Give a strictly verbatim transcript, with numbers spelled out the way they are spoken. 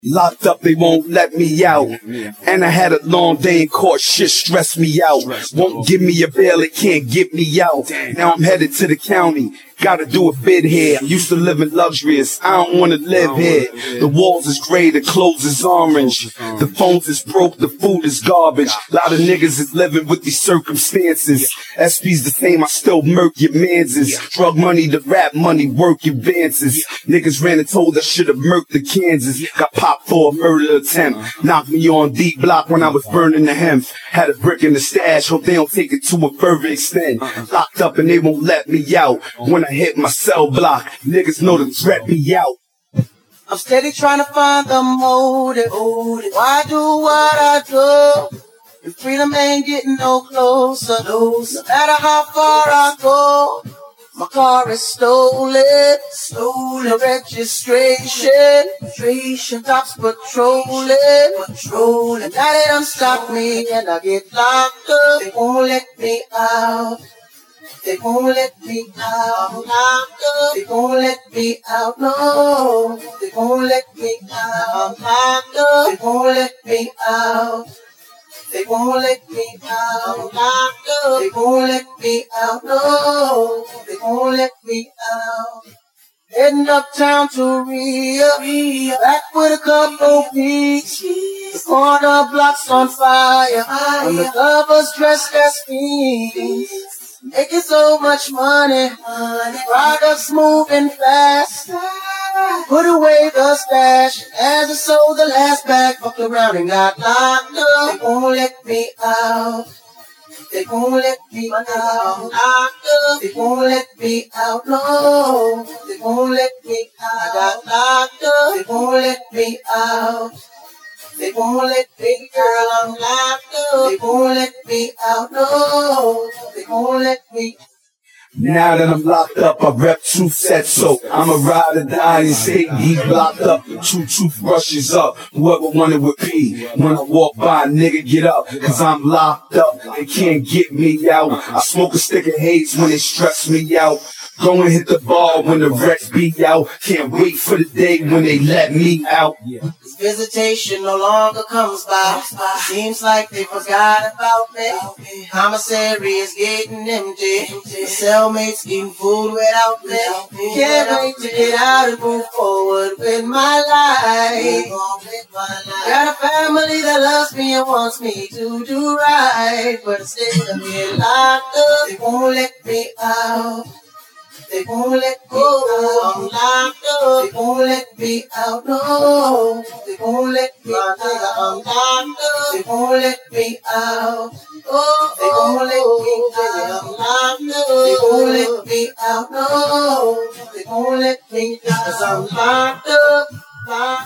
Locked up, they won't let me out. And I had a long day in court, shit stressed me out. Won't give me a bail, it can't get me out. Now I'm headed to the county, gotta do a bid here. I'm used to living luxurious, I don't wanna live here. The walls is gray, the clothes is orange. The phones is broke, the food is garbage. Lot of niggas is living with these circumstances. S P's the same, I still murk your manses. Drug money, the rap money, work advances. Niggas ran and told I should've murked the Kansas. Got popped for a murder attempt. Knocked me on D block when I was burning the hemp. Had a brick in the stash, hope they don't take it to a further extent. Locked up and they won't let me out. When I hit my cell block, niggas know to threat me out. I'm steady trying to find the motive. Why do what I do? Your freedom ain't getting no closer. No matter how far I go, my car is stolen. Stolen registration. Registration. Cops patrolling. Patrolling. Now they done stop me and I get locked up. They won't let me out. They won't let me out. Locked up. They won't let me out. No. They won't let me out. Locked up. They won't let me out. They won't let me out. Locked up. They won't let me out. No. They won't let me out. Heading uptown to Rio, back with a couple peaks. The corner blocks on fire, and the lovers dressed as fiends. Making so much money, products moving fast. Put away the stash as I sold the last bag. Fucked around and got locked up. They won't let me out. They won't let me out. Locked up. They won't let me out. No, they won't let me out. I got locked up. They won't let me out. They won't let me, girl, I'm locked up. They won't let me out, no. They won't let me. Now that I'm locked up, I rep two sets, so I'ma ride or die and stay deep locked up. Two toothbrushes up, whoever wanted with P. When I walk by, nigga, get up, cause I'm locked up. They can't get me out. I smoke a stick of haze when they stress me out. Go and hit the ball when the Rex be out. Can't wait for the day when they let me out. This visitation no longer comes by. Seems like they forgot about me. Commissary is getting empty. The cellmates eating food without me. Can't wait to get out and move forward with my life. Got a family that loves me and wants me to do right, but instead of being locked up, they won't let me out. They won't let me out. I'm locked up. They won't let me out. No, they won't let me out. I'm locked up. They won't let me out. Oh, they won't let me out. I'm locked up. They won't let me out. No, they won't let me out. 'Cause I'm locked up. Locked